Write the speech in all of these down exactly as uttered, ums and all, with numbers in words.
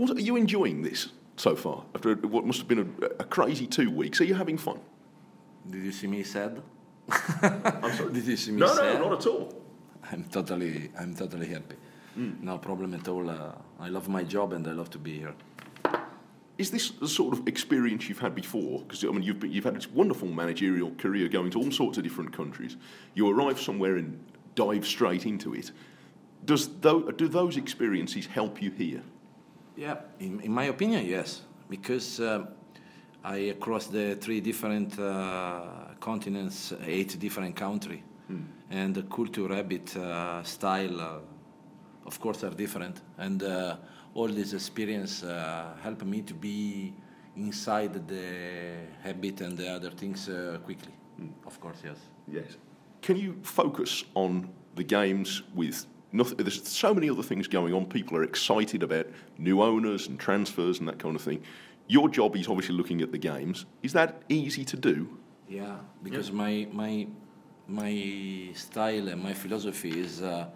What, are you enjoying this so far? After what must have been a, a crazy two weeks, are you having fun? Did you see me sad? I'm sorry. Did you see me no, sad? No, not at all. I'm totally, I'm totally happy. Mm. No problem at all. Uh, I love my job and I love to be here. Is this the sort of experience you've had before? Because I mean, you've been, you've had this wonderful managerial career going to all sorts of different countries. You arrive somewhere and dive straight into it. Does those, do those experiences help you here? Yeah, in, in my opinion, yes. Because uh, I across the three different uh, continents, eight different countries, mm. and the culture, habit, uh, style, uh, of course, are different. And uh, all this experience uh, help me to be inside the habit and the other things uh, quickly. Mm. Of course, yes. Yes. Can you focus on the games with nothing? There's so many other things going on. People are excited about new owners and transfers and that kind of thing. Your job is obviously looking at the games. Is that easy to do? Yeah, because yeah. my my my style and my philosophy is uh,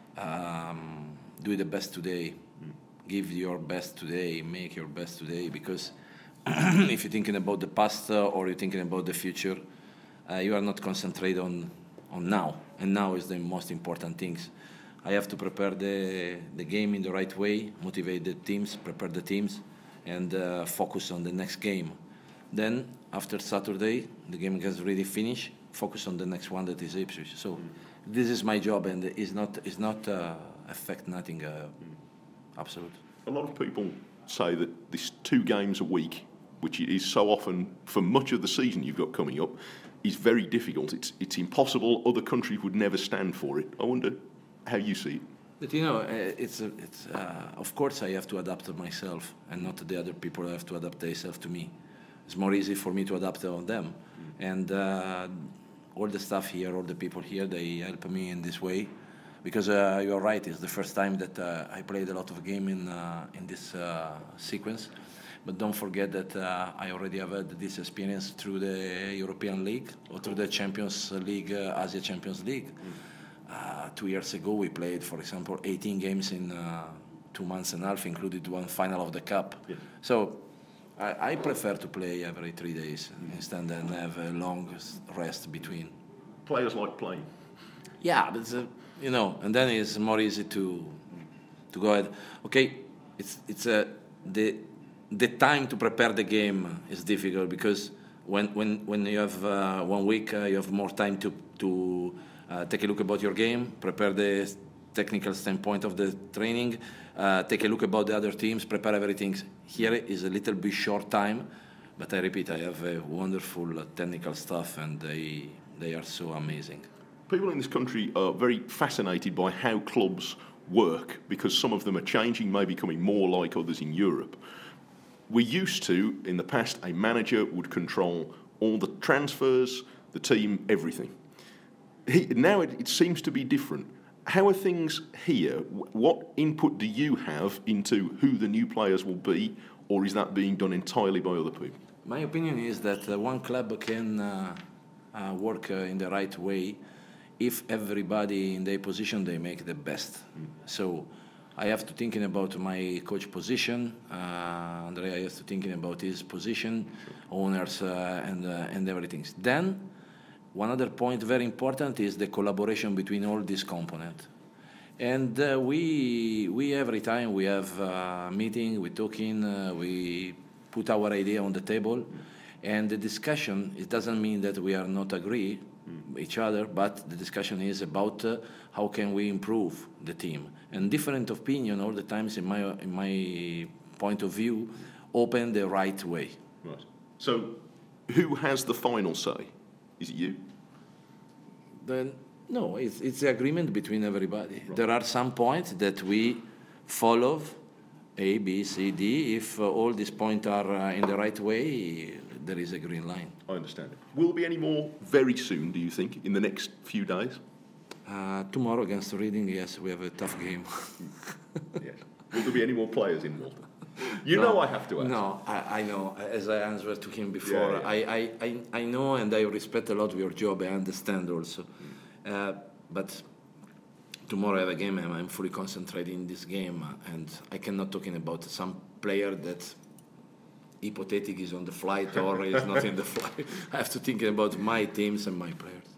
um, do the best today. Mm. Give your best today. Make your best today. Because if you're thinking about the past uh, or you're thinking about the future, uh, you are not concentrated on on now. And now is the most important things. I have to prepare the the game in the right way, motivate the teams, prepare the teams, and uh, focus on the next game. Then, after Saturday, the game has really finished, focus on the next one that is Ipswich. So, mm. this is my job, and it's not, it's not uh, affect nothing, uh, mm. absolute. A lot of people say that this two games a week, which is so often for much of the season you've got coming up, is very difficult. It's, it's impossible. Other countries would never stand for it. I wonder how you see it. But you know, uh, it's, uh, it's uh, of course I have to adapt to myself, and not the other people have to adapt themselves to me. It's more easy for me to adapt on them. Mm. And uh, all the staff here, all the people here, they help me in this way. Because uh, you're right, it's the first time that uh, I played a lot of game in, uh, in this uh, sequence. But don't forget that uh, I already have had this experience through the European League or through the Champions League, uh, Asia Champions League. Mm. Uh, two years ago, we played, for example, eighteen games in uh, two months and a half, included one final of the cup. Yeah. So I, I prefer to play every three days mm. instead and have a long rest between. Players like playing. Yeah, but it's, uh, you know, and then it's more easy to to go ahead. Okay, it's it's a uh, the the time to prepare the game is difficult because when when when you have uh, one week, uh, you have more time to to. Uh, take a look about your game, prepare the technical standpoint of the training, uh, take a look about the other teams, prepare everything. Here is a little bit short time, but I repeat, I have a wonderful uh, technical staff and they they are so amazing. People in this country are very fascinated by how clubs work because some of them are changing, maybe becoming more like others in Europe. We're used to, in the past, a manager would control all the transfers, the team, everything. He, now it, it seems to be different. How are things here? What input do you have into who the new players will be, or is that being done entirely by other people? My opinion is that uh, one club can uh, uh, work uh, in the right way if everybody in their position, they make the best. Mm. So I have to thinking about my coach position. Uh, Andrea has to thinking about his position, owners, uh, and uh, and everything. Then. One other point very important is the collaboration between all these components. And uh, we, we every time we have a meeting, we're talking, uh, we put our idea on the table. And the discussion, it doesn't mean that we are not agree mm. each other, but the discussion is about uh, how can we improve the team. And different opinion all the times, in my, in my point of view, open the right way. Right. So who has the final say? Is it you? Then no, it's it's the agreement between everybody. Right. There are some points that we follow, A, B, C, D. If uh, all these points are uh, in the right way, there is a green line. I understand it. Will there be any more very soon, do you think, in the next few days? Uh, tomorrow against Reading, yes, we have a tough game. Yes. Will there be any more players in Malta? You no, know I have to ask. No, I, I know. As I answered to him before, yeah, yeah. I, I, I, I know and I respect a lot your job. I understand also. Mm. Uh, but tomorrow I have a game and I'm fully concentrated in this game. And I cannot talk about some player that hypothetic is on the flight or is not in the flight. I have to think about my teams and my players.